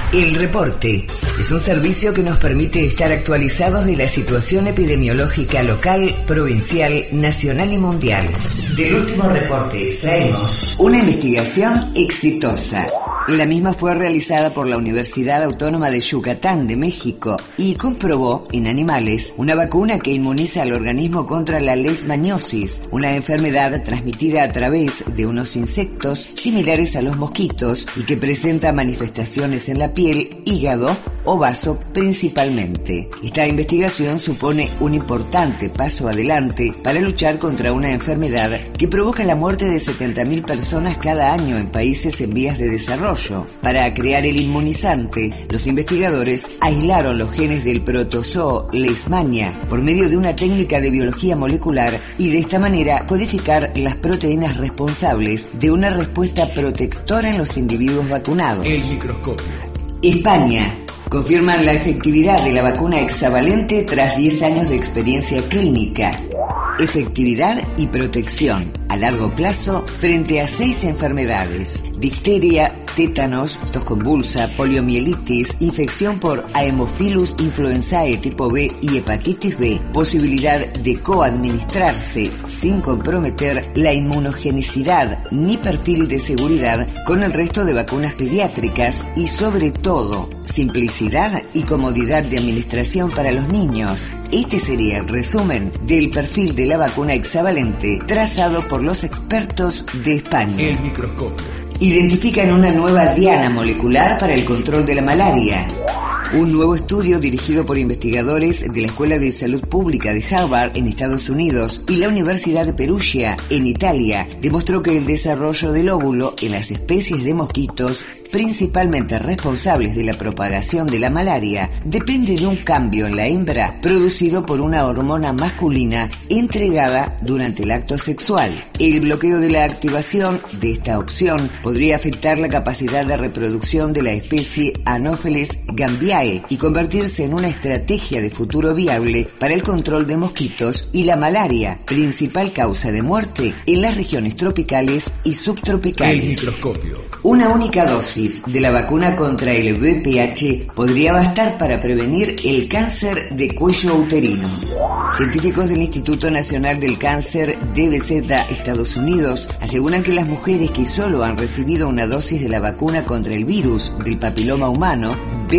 El Reporte es un servicio que nos permite estar actualizados de la situación epidemiológica local, provincial, nacional y mundial. Del último reporte extraemos una investigación exitosa. La misma fue realizada por la Universidad Autónoma de Yucatán de México y comprobó en animales una vacuna que inmuniza al organismo contra la leishmaniosis, una enfermedad transmitida a través de unos insectos similares a los mosquitos y que presenta manifestaciones en la piel, hígado o vaso principalmente. Esta investigación supone un importante paso adelante para luchar contra una enfermedad que provoca la muerte de 70.000 personas cada año en países en vías de desarrollo. Para crear el inmunizante, los investigadores aislaron los genes del protozoo Leishmania por medio de una técnica de biología molecular y de esta manera codificar las proteínas responsables de una respuesta protectora en los individuos vacunados. El microscopio. España. Confirman la efectividad de la vacuna hexavalente tras 10 años de experiencia clínica. Efectividad y protección a largo plazo frente a 6 enfermedades: difteria, tétanos, tos convulsa, poliomielitis, infección por Haemophilus influenzae tipo B y hepatitis B, posibilidad de coadministrarse sin comprometer la inmunogenicidad ni perfil de seguridad con el resto de vacunas pediátricas y sobre todo simplicidad y comodidad de administración para los niños. Este sería el resumen del perfil de la vacuna hexavalente trazado por los expertos de España. El microscopio. Identifican una nueva diana molecular para el control de la malaria. Un nuevo estudio dirigido por investigadores de la Escuela de Salud Pública de Harvard en Estados Unidos y la Universidad de Perugia en Italia demostró que el desarrollo del óvulo en las especies de mosquitos principalmente responsables de la propagación de la malaria depende de un cambio en la hembra producido por una hormona masculina entregada durante el acto sexual. El bloqueo de la activación de esta opción podría afectar la capacidad de reproducción de la especie Anopheles gambiae y convertirse en una estrategia de futuro viable para el control de mosquitos y la malaria, principal causa de muerte en las regiones tropicales y subtropicales. El microscopio. Una única dosis de la vacuna contra el VPH podría bastar para prevenir el cáncer de cuello uterino. Científicos del Instituto Nacional del Cáncer DBZ Estados Unidos aseguran que las mujeres que solo han recibido una dosis de la vacuna contra el virus del papiloma humano,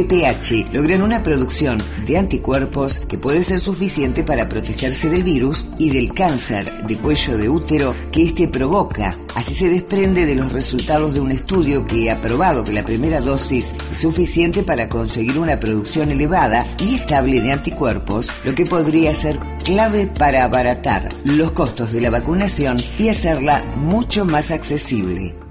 VPH, logran una producción de anticuerpos que puede ser suficiente para protegerse del virus y del cáncer de cuello de útero que este provoca. Así se desprende de los resultados de un estudio que ha probado que la primera dosis es suficiente para conseguir una producción elevada y estable de anticuerpos, lo que podría ser clave para abaratar los costos de la vacunación y hacerla mucho más accesible.